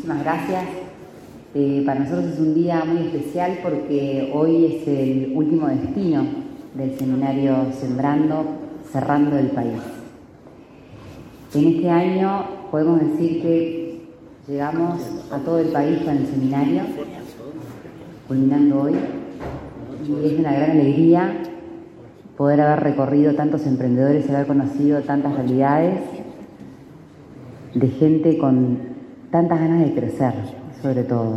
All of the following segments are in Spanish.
Muchísimas gracias. Para nosotros es un día muy especial porque hoy es el último destino del seminario Sembrando, cerrando el país. En este año podemos decir que llegamos a todo el país con el seminario, culminando hoy, y es una gran alegría poder haber recorrido tantos emprendedores, haber conocido tantas realidades de gente con tantas ganas de crecer, sobre todo.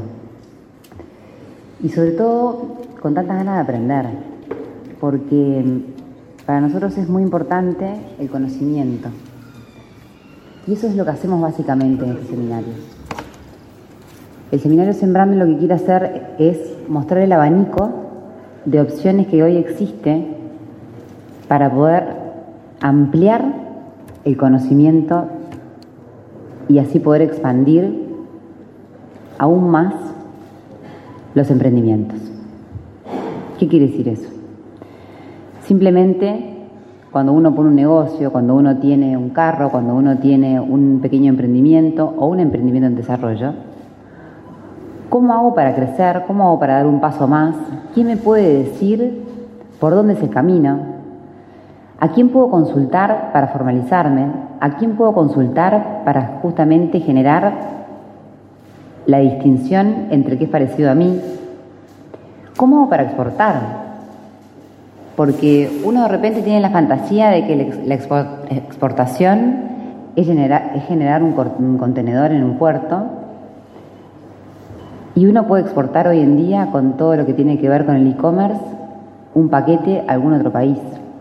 Y sobre todo con tantas ganas de aprender, porque para nosotros es muy importante el conocimiento. Y eso es lo que hacemos básicamente en este seminario. El seminario Sembrando lo que quiere hacer es mostrar el abanico de opciones que hoy existe para poder ampliar el conocimiento y así poder expandir aún más los emprendimientos. ¿Qué quiere decir eso? Simplemente, cuando uno pone un negocio, cuando uno tiene un carro, cuando uno tiene un pequeño emprendimiento o un emprendimiento en desarrollo, ¿cómo hago para crecer? ¿Cómo hago para dar un paso más? ¿Quién me puede decir por dónde es el camino? ¿A quién puedo consultar para formalizarme? ¿A quién puedo consultar para justamente generar la distinción entre qué es parecido a mí? ¿Cómo hago para exportar? Porque uno de repente tiene la fantasía de que la exportación es generar un contenedor en un puerto, y uno puede exportar hoy en día, con todo lo que tiene que ver con el e-commerce, un paquete a algún otro país.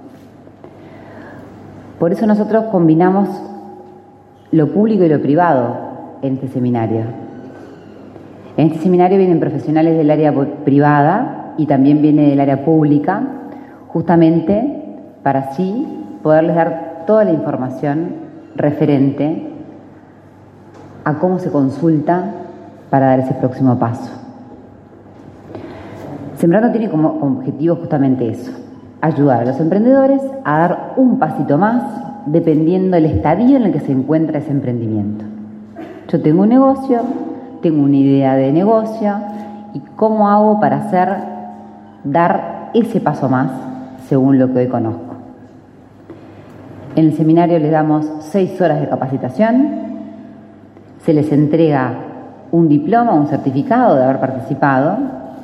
Por eso nosotros combinamos lo público y lo privado en este seminario. En este seminario vienen profesionales del área privada y también viene del área pública, justamente para así poderles dar toda la información referente a cómo se consulta para dar ese próximo paso. Sembrando tiene como objetivo justamente eso: ayudar a los emprendedores a dar un pasito más dependiendo del estadio en el que se encuentra ese emprendimiento. Yo tengo un negocio, tengo una idea de negocio, y cómo hago para dar ese paso más según lo que hoy conozco. En el seminario les damos 6 horas de capacitación, se les entrega un diploma, un certificado de haber participado,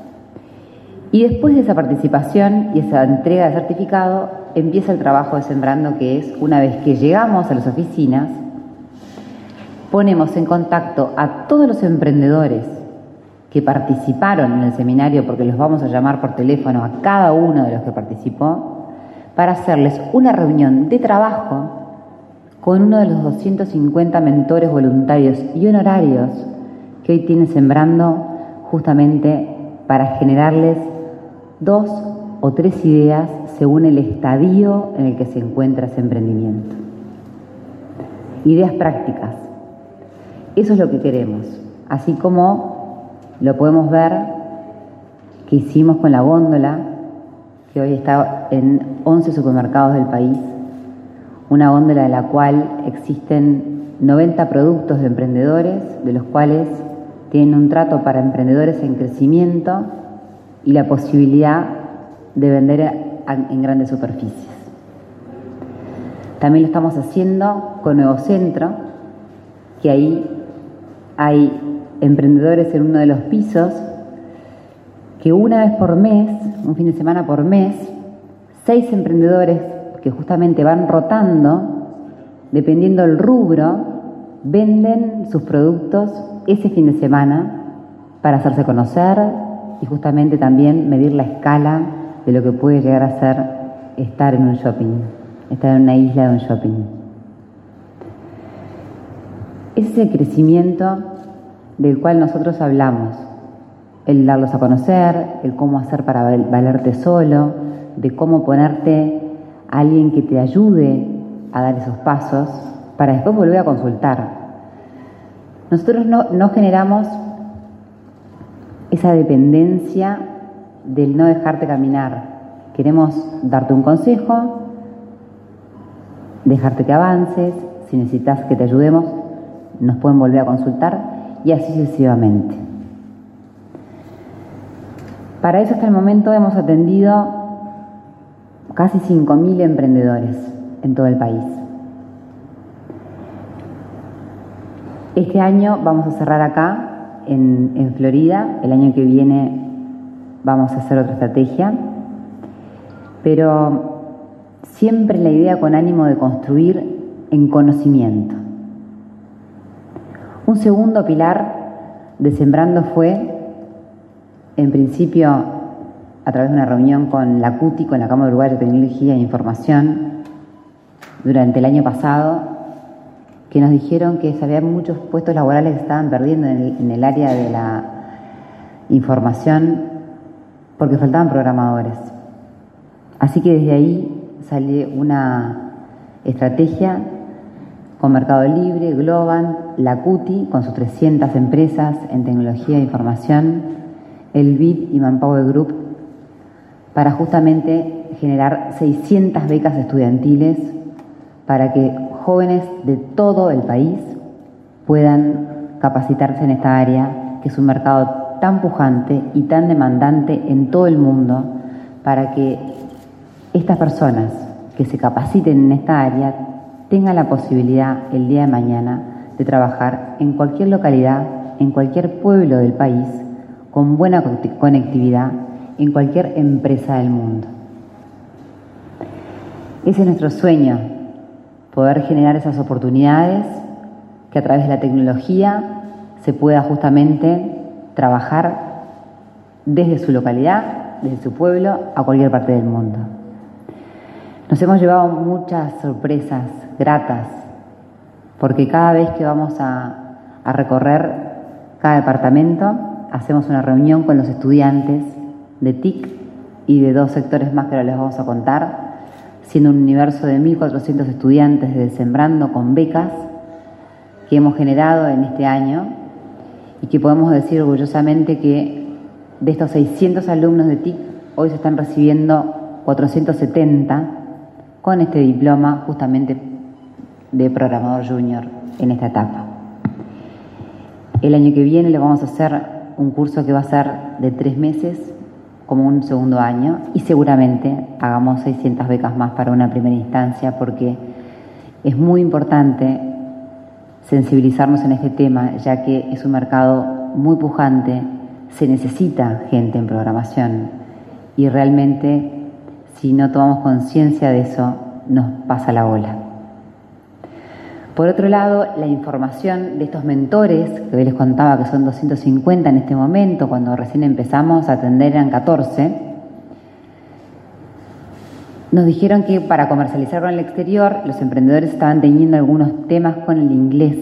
y después de esa participación y esa entrega de certificado empieza el trabajo de Sembrando, que es, una vez que llegamos a las oficinas, ponemos en contacto a todos los emprendedores que participaron en el seminario, porque los vamos a llamar por teléfono a cada uno de los que participó, para hacerles una reunión de trabajo con uno de los 250 mentores voluntarios y honorarios que hoy tiene Sembrando, justamente para generarles 2 o 3 ideas según el estadio en el que se encuentra ese emprendimiento. Ideas prácticas. Eso es lo que queremos. Así como lo podemos ver que hicimos con la góndola, que hoy está en 11 supermercados del país, una góndola de la cual existen 90 productos de emprendedores, de los cuales tienen un trato para emprendedores en crecimiento y la posibilidad de vender en grandes superficies. También lo estamos haciendo con Nuevo Centro, que ahí hay emprendedores en uno de los pisos que una vez por mes, un fin de semana por mes, 6 emprendedores que justamente van rotando, dependiendo del rubro, venden sus productos ese fin de semana para hacerse conocer y justamente también medir la escala de lo que puede llegar a ser estar en un shopping, estar en una isla de un shopping. Ese es el crecimiento del cual nosotros hablamos, el darlos a conocer, el cómo hacer para valerte solo, de cómo ponerte a alguien que te ayude a dar esos pasos para después volver a consultar. Nosotros no generamos esa dependencia del no dejarte caminar. Queremos darte un consejo, dejarte que avances. Si necesitas que te ayudemos, nos pueden volver a consultar y así sucesivamente. Para eso hasta el momento hemos atendido casi 5.000 emprendedores en todo el país. Este año vamos a cerrar acá en Florida, el año que viene vamos a hacer otra estrategia, pero siempre la idea con ánimo de construir en conocimiento. Un segundo pilar de Sembrando fue, en principio, a través de una reunión con la CUTI, con la Cámara Uruguaya de Tecnología e Información, durante el año pasado, que nos dijeron que había muchos puestos laborales que se estaban perdiendo en el área de la información porque faltaban programadores. Así que desde ahí salió una estrategia con Mercado Libre, Globant, la CUTI, con sus 300 empresas en tecnología e información, el BID y Manpower Group, para justamente generar 600 becas estudiantiles para que jóvenes de todo el país puedan capacitarse en esta área, que es un mercado tan pujante y tan demandante en todo el mundo, para que estas personas que se capaciten en esta área tengan la posibilidad el día de mañana de trabajar en cualquier localidad, en cualquier pueblo del país, con buena conectividad, en cualquier empresa del mundo. Ese es nuestro sueño, poder generar esas oportunidades que a través de la tecnología se pueda justamente trabajar desde su localidad, desde su pueblo, a cualquier parte del mundo. Nos hemos llevado muchas sorpresas gratas, porque cada vez que vamos a recorrer cada departamento, hacemos una reunión con los estudiantes de TIC y de 2 sectores más que ahora les vamos a contar, siendo un universo de 1.400 estudiantes de Sembrando con becas que hemos generado en este año y que podemos decir orgullosamente que de estos 600 alumnos de TIC hoy se están recibiendo 470 con este diploma justamente de programador junior en esta etapa. El año que viene le vamos a hacer un curso que va a ser de 3 meses como un segundo año y seguramente hagamos 600 becas más para una primera instancia, porque es muy importante sensibilizarnos en este tema, ya que es un mercado muy pujante, se necesita gente en programación y realmente si no tomamos conciencia de eso nos pasa la ola. Por otro lado, la información de estos mentores, que hoy les contaba que son 250 en este momento, cuando recién empezamos a atender eran 14, nos dijeron que para comercializar con el exterior, los emprendedores estaban teniendo algunos temas con el inglés,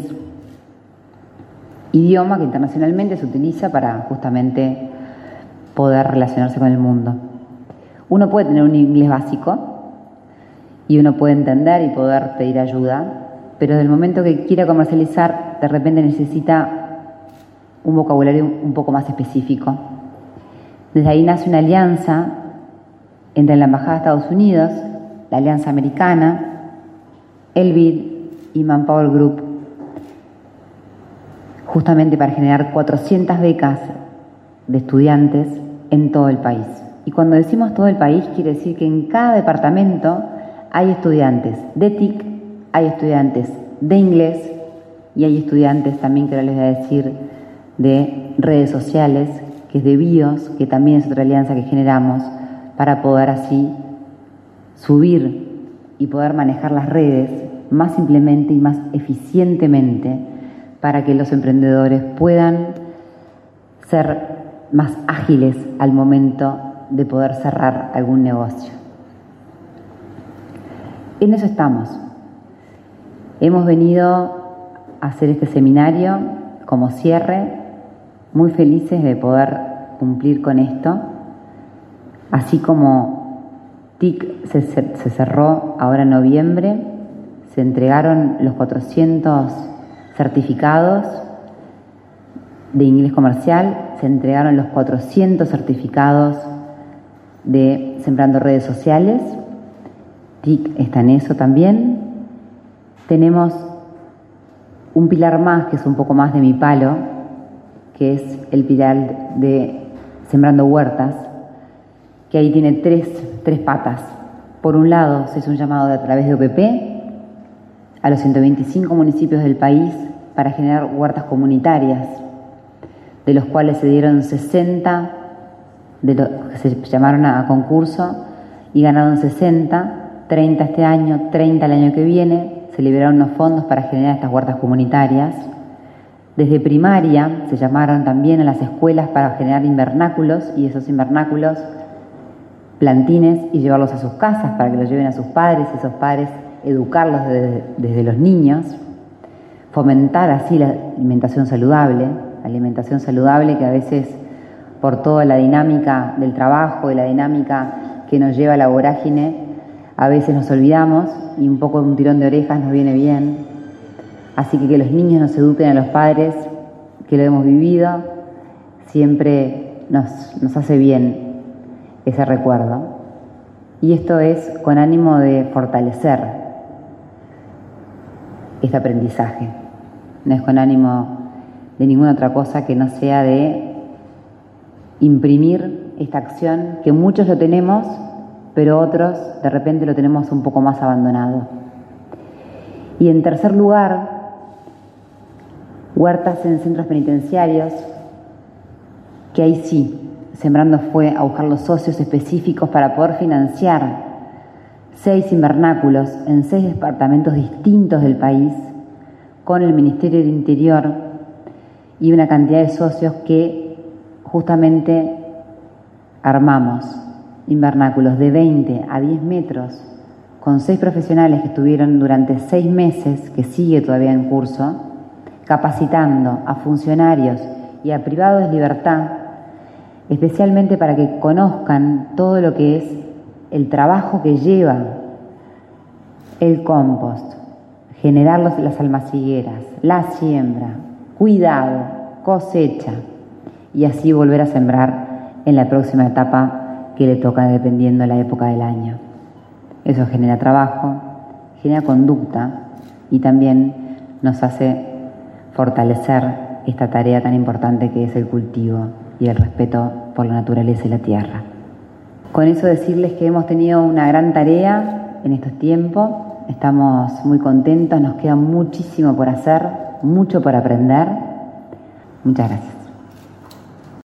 idioma que internacionalmente se utiliza para justamente poder relacionarse con el mundo. Uno puede tener un inglés básico y uno puede entender y poder pedir ayuda, pero desde el momento que quiera comercializar, de repente necesita un vocabulario un poco más específico. Desde ahí nace una alianza entre la Embajada de Estados Unidos, la Alianza Americana, el BID y Manpower Group, justamente para generar 400 becas de estudiantes en todo el país. Y cuando decimos todo el país, quiere decir que en cada departamento hay estudiantes de TIC, hay estudiantes de inglés y hay estudiantes también, que ahora les voy a decir, de redes sociales, que es de BIOS, que también es otra alianza que generamos para poder así subir y poder manejar las redes más simplemente y más eficientemente para que los emprendedores puedan ser más ágiles al momento de poder cerrar algún negocio. En eso estamos. Hemos venido a hacer este seminario como cierre, muy felices de poder cumplir con esto, así como TIC se cerró ahora en noviembre, se entregaron los 400 certificados de inglés comercial, se entregaron los 400 certificados de Sembrando Redes Sociales, TIC está en eso también. Tenemos un pilar más, que es un poco más de mi palo, que es el pilar de Sembrando Huertas, que ahí tiene tres patas. Por un lado, se hizo un llamado a través de OPP a los 125 municipios del país para generar huertas comunitarias, de los cuales se dieron 60 de los que se llamaron a concurso y ganaron 60, 30 este año, 30 el año que viene. Se liberaron unos fondos para generar estas huertas comunitarias. Desde primaria se llamaron también a las escuelas para generar invernáculos, y esos invernáculos plantines y llevarlos a sus casas para que los lleven a sus padres, y esos padres educarlos desde los niños, fomentar así la alimentación saludable que a veces por toda la dinámica del trabajo y la dinámica que nos lleva a la vorágine, a veces nos olvidamos y un poco de un tirón de orejas nos viene bien. Así que los niños nos eduquen a los padres, que lo hemos vivido, siempre nos hace bien ese recuerdo. Y esto es con ánimo de fortalecer este aprendizaje. No es con ánimo de ninguna otra cosa que no sea de imprimir esta acción que muchos lo tenemos, pero otros de repente lo tenemos un poco más abandonado. Y en tercer lugar, huertas en centros penitenciarios, que ahí sí, Sembrando fue a buscar los socios específicos para poder financiar 6 invernáculos en 6 departamentos distintos del país, con el Ministerio del Interior y una cantidad de socios que justamente armamos invernáculos de 20 a 10 metros con 6 profesionales que estuvieron durante 6 meses, que sigue todavía en curso, capacitando a funcionarios y a privados de libertad, especialmente para que conozcan todo lo que es el trabajo que lleva el compost, generar las almacigueras, la siembra, cuidado, cosecha, y así volver a sembrar en la próxima etapa que le toca dependiendo de la época del año. Eso genera trabajo, genera conducta y también nos hace fortalecer esta tarea tan importante que es el cultivo y el respeto por la naturaleza y la tierra. Con eso decirles que hemos tenido una gran tarea en estos tiempos, estamos muy contentos, nos queda muchísimo por hacer, mucho por aprender. Muchas gracias.